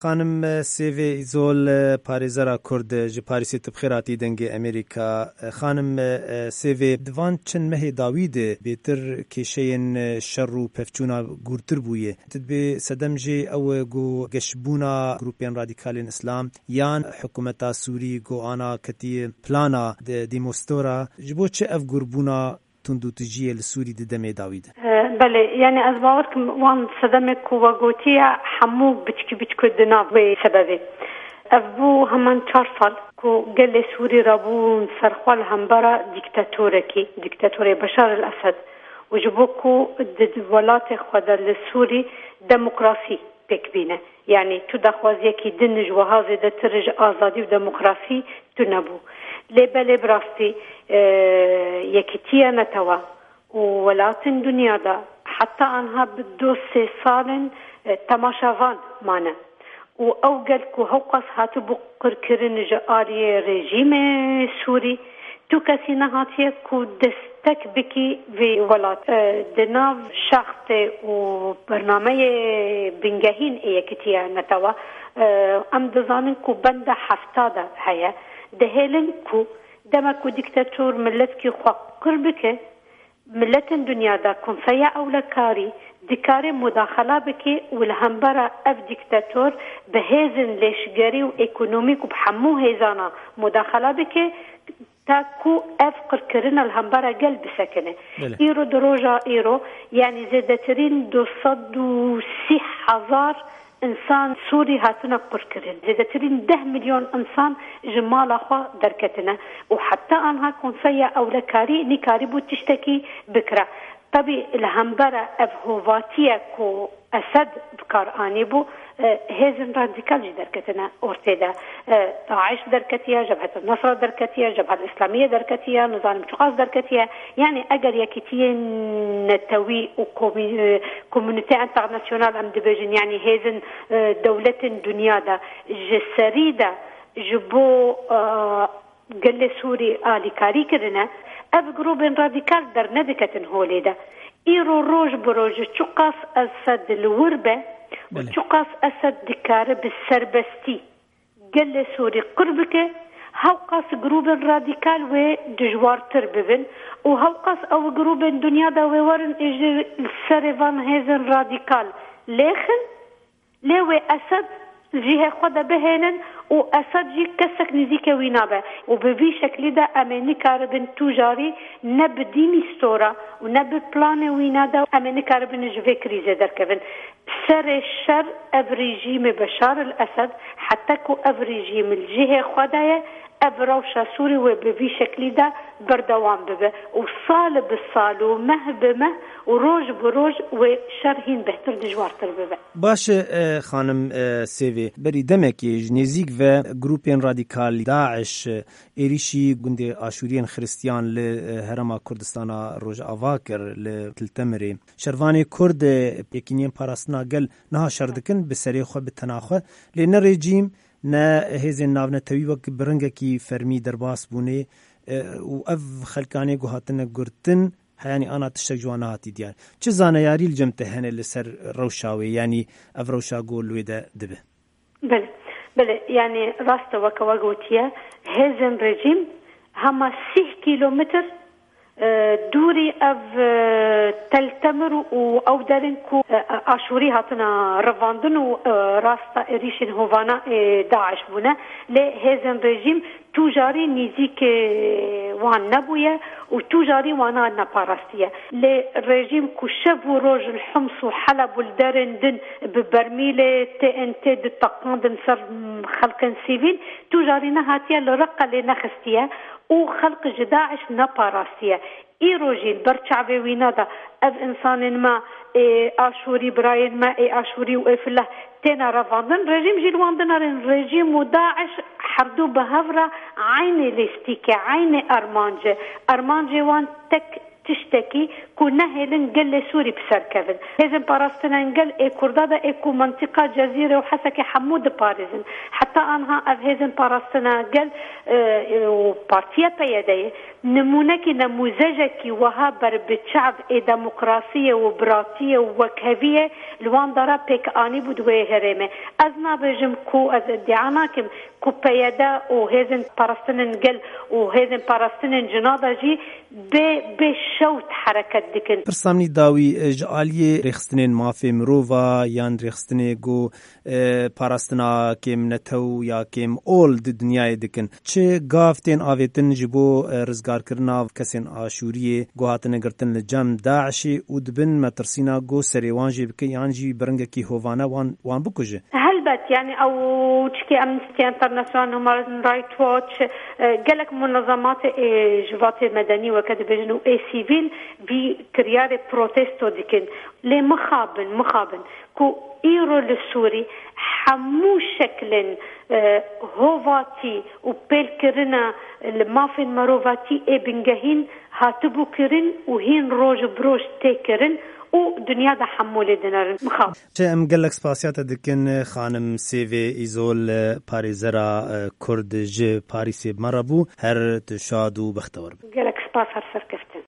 خانم سیوی زول پارێزەرا کورد ji Parîsê tu bixêratî dengê Amerîka. خانم سیوی divan çend mehê dawî de bêtir kêşeyên şer û pevçûna gûrtir bûye. Tibê sedem jê ew e got geşbûna grûpên radîkalên İslam yan hikûmeta Sûrî got ana ketiye plana dîmostora ji bo çi ev gûrbûna tundûtijiyê li Sûrî di demê dawî de. بله يعني از باوركم وان صدمك وقوتيا حمو بتكي دنا بسببه ابو همان 4 سال كو قال سوري رابون سرخوال همبرا ديكتاتوري بشار الاسد وجبوكو دولات خدا للسوري ديمقراطي بكبينه يعني تو دخوازيه كي دنج وهذا ده ترج ازادي وديمقراطي تنبو لبل براستي يكتيا نتوا ولاتن دنیا دا حتی آنها بدو 3 سال تماشاوان مانه و اوگل که هوقس هاتو بقر کرن جاری رژیم سوری تو کسی نهاتیه که دستک بکی وی ولات دناو شخص و برنامه بنگهین ایکتیه نتوا ام دزانن که بند 70 هیا دهیلن که دمکو دیکتاتور ملت که خواه قربکه ملت دنیا دا کنفیا اولکاری دکار مداخله بکی والهمبرا اف دیکتاتور به هیزن لیشگری و اکونومیک و بحمو هیزانا مداخله بکی تا کو افقر کرن الهمبرا قلب سکنه ایرو دروجا ایرو يعني زیدترین 230,000 انسان سوري هاتنا قركرين زيدترين 10 مليون انسان جمال اخوا دركتنا وحتى انها كونسيا او لكاري نكاري بو تشتكي بكره طبي الهمبره افهوفاتيا كو اسد بكار اني بو هيزن راديكال دركتنا اورتيدا داعش دركتيا جبهه النصره دركتيا جبهه الاسلاميه دركتيا نظام شقاص دركتيا يعني اجر يكتين نتوي وكوميونيتي انترناسيونال ام ديفيجن يعني هيزن دوله دنيا دا جسريده جبو قال سوري آلي كاري كرنا اف جروب راديكال در ندكتن هوليدا ايرو روج بروج شقاص اسد الوربه وشقاص أسد دكار بالسربستي قال سوري قربك هوقاس جروب راديكال ودجوار ترببن وهوقاس أو جروب دنيا دا وورن إجر السرفان هذا راديكال لكن لو أسد جهة خدا بهنن وأسد جي كسك نزيك وينابه وببي شكل دا أماني كاربن تجاري نبديني ستورة ونب بلان وينادا أماني كاربن جوه كريزة دركبن سر الشر أفريجيم بشار الأسد حتى كو أفريجيم الجهة خدايا أبروشا سوري وببي شكل دا بردوان ببه وصال بالصال ومه بمه وروج بروج وشرهين بهتر دجوارتر ببه باش خانم سیوی بری دمکی نزیک و گروپین رادیکال داعش ایریشی گنده آشورین خریستیان لهرما کردستانا روج آواکر لتلتمری شروانی کرد یکینین پاراستنا گل نها شردکن بسری خو بتناخو لین رژیم نه هزین ناو نتوی وک برنگه کی فرمی درباس بونه و اف خلکانی گوهاتن گرتن يعني أنا تشتك جواناتي ديال چه زانياري الجمت هنا لسر روشاوي يعني اف روشا قول ويدا دبه بله يعني راسته وكواغوتيا هزن رجيم هما 6 كيلومتر دوري اف تلتمر او دارنكو اشوري هاتنا رفاندن وراستا ريشن هوفانا داعش بونا لهزن رجيم تجاري نزيك وان نبويا وتجاري وانا نباراستيا لرجيم كشف وروج الحمص وحلب والدرندن ببرميل تي ان تي دتقان بنصر خلق سيفيل تجاري نهاتيا لرقه لنخستيا وخلق جداعش نباراستيا إيروجين برشعبي وينادا أف إنسان ما آشوري براين ما آشوري وإفله تينا رفاندن رجيم جيلواندن رجيم وداعش حردو بهفرة عين الاستيكة عين أرمانجي وان تك تشتكي كنا هلن قل سوري بسركبن هزن باراستنا قل اي كردادا ايكو منطقة جزيرة وحسكي حمود باريزن حتى انها هزن باراستنا قل وبارتيا بيدي نمونكي نموذجكي وهابر بالشعب اي ديمقراطية وبراطية ووكهفية الوان دارا بيك اني بدوي هرمه ازنا بجم كو از دعاناكم كو بيدا وهزن باراستنا قل وهزن باراستنا جنادا جي بشوت حركت دكن برسامني داوي جعالي رخصتنين مافي مروفا يان رخصتني جو باراستنا كيم نتو يا كيم اول دنياي دكن چه گافتين آويتن جبو رزگار کرنا کسين آشوريه گو هاتن گرتن لجم داعشي ودبن مترسينا گو سريوانجي بك يانجي برنگكي هوانا وان بكوجه هلبت يعني او تشكي امنستي انترناسيونال هيومن رايت واتش قالك منظمات جوات مدني وكذا بجنو اي سيفيل بي كريار بروتستو ديكن لي مخابن كو ايرو للسوري حمو شكل هوفاتي وبالكرنا المافن مروفاتي اي بنجهين هاتبو كرن وهين روج بروج تيكرن و دنیا دا حمولی دنارن مخاب چه ام گلک سپاسیاتا دکن خانم سیوی ایزول پاریزرا کرد جه پاریسی مرابو هر تشادو بختور گلک سپاس هر سرکفتن